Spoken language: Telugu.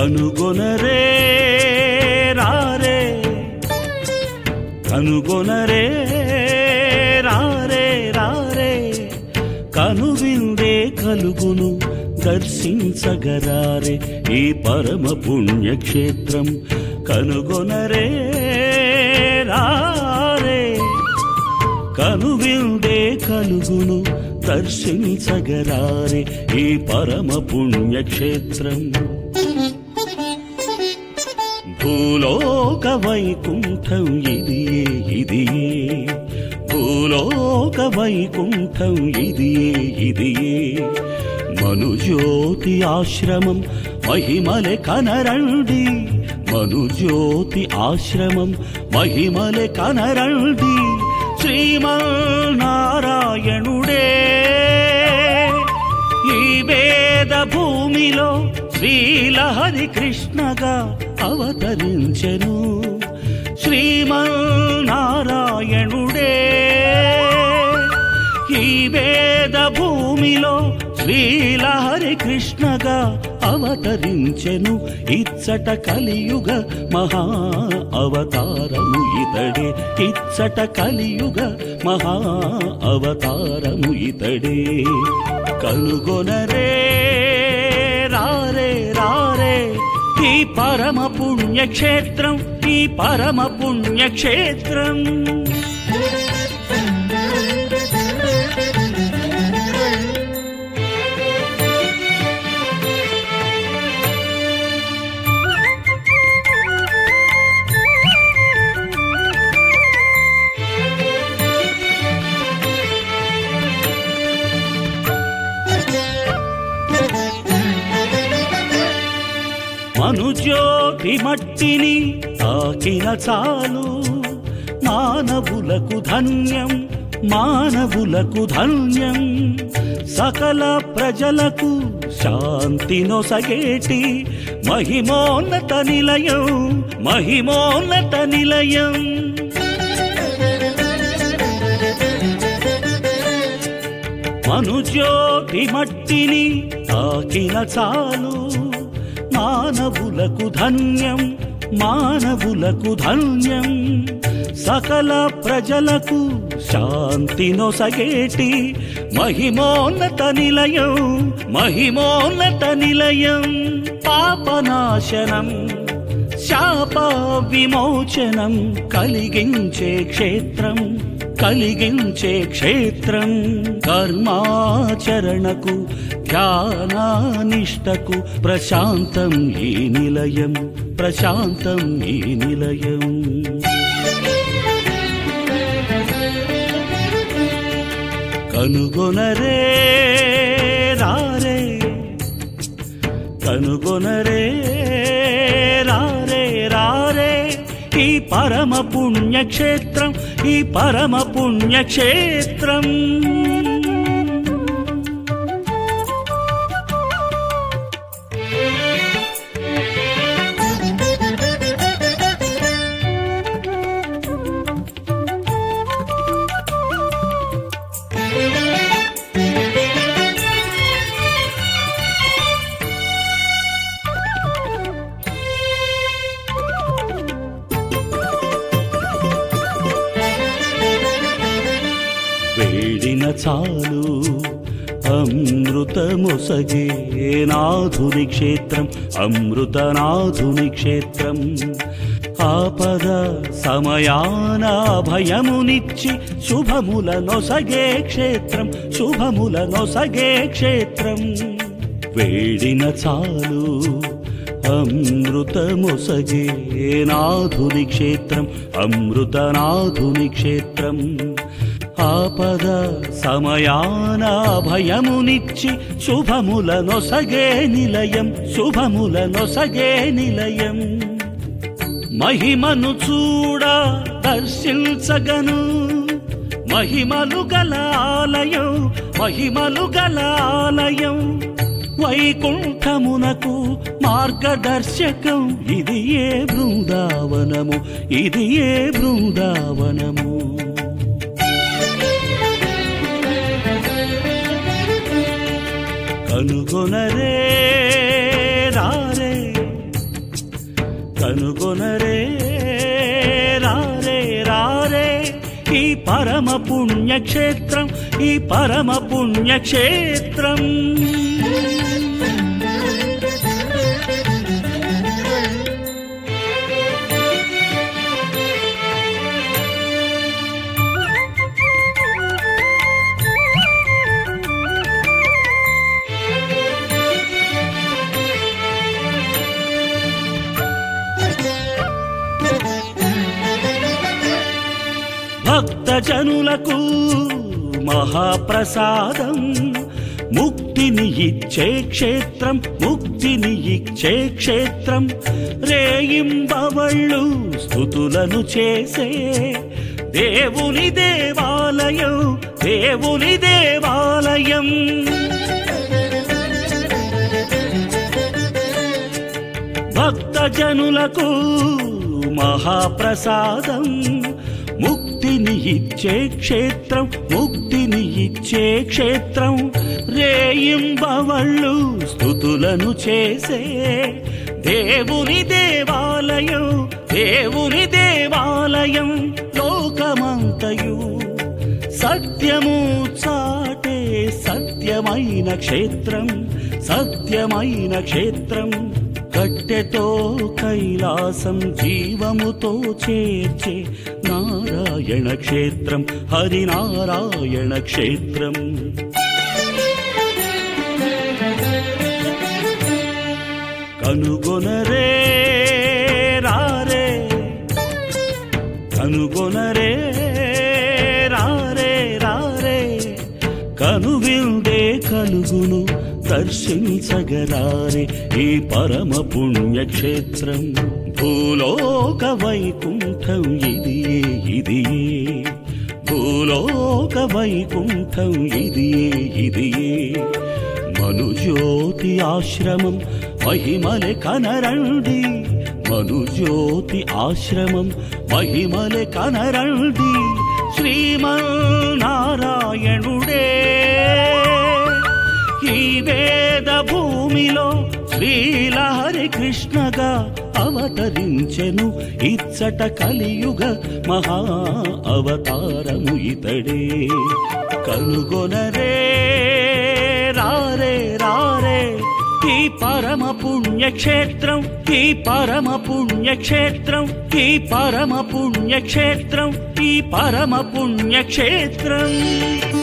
కనుగొనరే రారే, కనుగొనరే రారే రారే, కనువిందే కలుగును దర్శించగరారే ఈ పరమ పుణ్యక్షేత్రం. కనుగొనరే రారే, కనువిందే కలుగును దర్శించగరారే ఈ పరమ పుణ్యక్షేత్రం. భూలోక వైకుంఠం ఇదియే ఇదియే, భూలోక వైకుంఠం ఇదియే ఇదియే. మనుజ్యోతి ఆశ్రమం మహిమలే కనరండి, మనుజ్యోతి ఆశ్రమం మహిమలే కనరండి. శ్రీమన్నారాయణుడే ఈ వేద భూమిలో శ్రీలహరి కృష్ణగా అవతరించెను. శ్రీమన్నారాయణుడే ఈ వేద భూమిలో శ్రీలహరి కృష్ణగా అవతరించెను. ఇచ్చట కలియుగ మహా అవతారము ఇతడే, ఇచ్చట కలియుగ మహా అవతారము ఇతడే. కనుగొనరే రారే రారే ఈ పరమ పుణ్యక్షేత్రం, ఈ పరమ పుణ్యక్షేత్రం. మనుజ్యోతి మట్టిని తాకిన చాలు మానవులకు ధన్యం, మానవులకు ధన్యం. సకల ప్రజలకు శాంతి నొసగేటి మహిమోన్నత నిలయం, మహిమోన్నత నిలయం. మనుజ్యోతి మట్టిని తాకిన చాలు మానవులకు ధన్యం, మానవులకు ధన్యం. సకల ప్రజలకు శాంతి నొసగేటి మహిమోన్నత నిలయం, మహిమోన్నత నిలయం. పాపనాశనం శాప విమోచనం కలిగించే క్షేత్రం, కలిగించే క్షేత్రం. కర్మాచరణకు ధ్యానానిష్టకు ప్రశాంతం ఈ నిలయం, ప్రశాంతం ఈ నిలయం. కనుగొనరే రారే, కనుగొనరే రారే రారే ఈ పరమ పుణ్యక్షేత్రం, ఈ పరమ పుణ్యక్షేత్రం. వేడిన చాలు అమృతమొసగే నాథుని క్షేత్రం, అమృతనాథుని క్షేత్రం. ఆపద సమయాన భయమునిచ్చి శుభముల నొసగే క్షేత్రం, శుభముల నొసగే క్షేత్రం. వేడిన చాలు అమృతమొసగే నాథుని క్షేత్రం, అమృతనాథుని క్షేత్రం. ఆపద సమయాన భయమునిచ్చి శుభముల నొసగే నిలయం, శుభముల నొసగే నిలయం. మహిమను చూడ దర్శించగను మహిమలు గల ఆలయం, మహిమలు గల ఆలయం. వైకుంఠమునకు మార్గదర్శకం ఇది ఏ బృందావనము, ఇది ఏ బృందావనము. కనుగొనరే రారే, కనుగొనరే రారే రారే ఈ పరమ పుణ్యక్షేత్రం, ఈ పరమ పుణ్యక్షేత్రం. భక్తజనులకు మహాప్రసాదం, ముక్తిని ఇచ్చే క్షేత్రం, ముక్తిని ఇచ్చే క్షేత్రం. రేయింబవళ్ళు స్తుతులను చేసే దేవుని దేవాలయం, దేవుని దేవాలయం. భక్తజనులకు మహాప్రసాదం, ముక్తిని ఇచ్చే క్షేత్రం, ముక్తిని ఇచ్చే క్షేత్రం. రేయింబవళ్ళు స్తుతులను చేసే దేవుని దేవాలయం, దేవుని దేవాలయం. లోకమంతయు సత్యము చాటే సత్యమైన క్షేత్రం, సత్యమైన క్షేత్రం. కట్టెతో కైలాసం జీవముతో చేర్చే నారాయణ క్షేత్రం, హరినారాయణ క్షేత్రం. కనుగొనరే రారే, కనుగొనరే రారే రారే. కనువిందే కలుగును దర్శించగరారే ఈ పరమ పుణ్యక్షేత్రం. భూలోక వైకుంఠం ఇదియే, ఇదియే భూలోక వైకుంఠం ఇదియే, ఇదియే. మనుజ్యోతి ఆశ్రమం మహిమలే కనరండి, మనుజ్యోతి ఆశ్రమం మహిమలే కనరండి. శ్రీమన్నారాయణుడే ఈ వేద భూమిలో శ్రీలహరి కృష్ణగా అవతరించెను. ఇచ్చట కలియుగ మహా అవతారము ఇతడే. కనుగొనరే రారే రారే ఈ పరమ పుణ్యక్షేత్రం, ఈ పరమ పుణ్యక్షేత్రం, ఈ పరమ పుణ్యక్షేత్రం, ఈ పరమ పుణ్యక్షేత్రం.